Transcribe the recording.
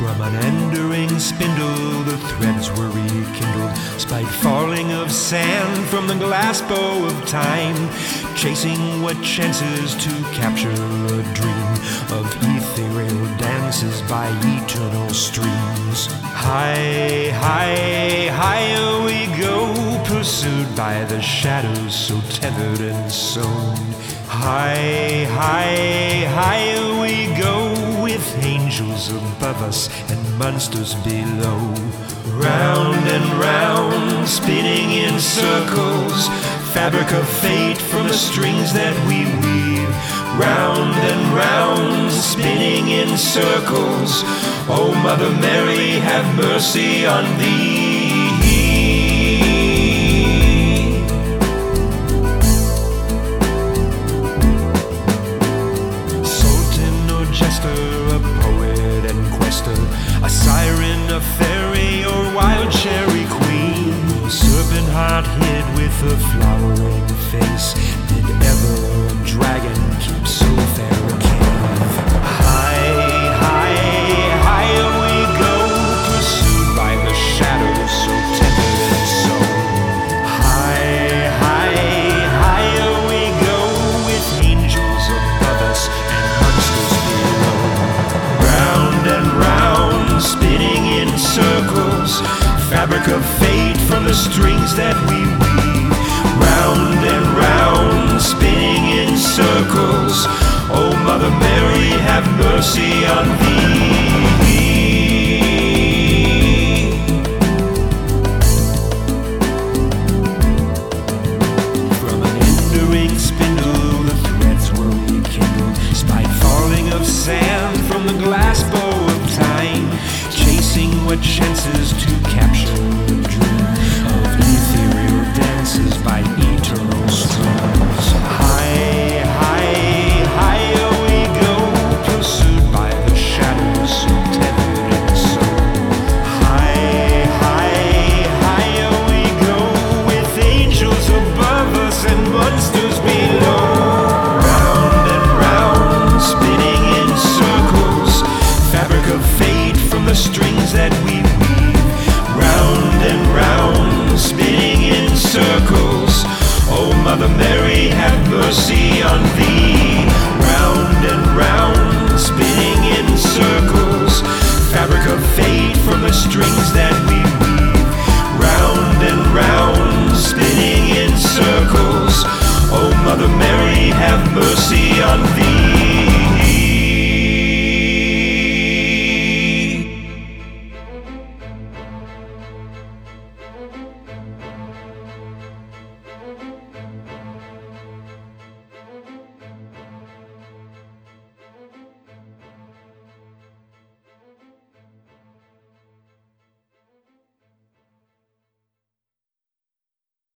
From an enduring spindle the threads were rekindled, spied falling of sand from the glass bow of time, chasing what chances to capture a dream of ethereal dances by eternal streams. High, high, higher we go, pursued by the shadows so tethered and sown. High, high, higher we go, with angels above us and monsters below. Round and round, spinning in circles, fabric of fate from the strings that we weave. Round and round, spinning in circles, oh Mother Mary, have mercy on thee. A poet and quester, a siren, a fairy, or wild cherry queen, serpent heart hid with a flowering face. Did ever a dragon keep so fair a cave? High, high, higher we go, pursued by the shadows so tender and sown. High, high, higher we go, with angels above us and monsters below. Round and round, spinning in circles, fabric of fate from the strings that we weave. Round and round, spinning in circles, oh Mother Mary, have mercy on thee. From an enduring spindle the threads were rekindled, spied falling of sand from the glass bow of time, chasing what chances to capture a dream of ethereal dances by eternal streams. High, high, higher we go, pursued by the shadows so tethered and sown. High, high, higher we go, with angels above us and monsters below. Round and round, spinning in circles, fabric of fate from the strings that we weave. Round and round, spinning in circles, oh Mother Mary, have mercy on thee. Round and round, spinning in circles, fabric of fate from the strings that we weave. Round and round, spinning in circles, oh Mother Mary, have mercy on thee.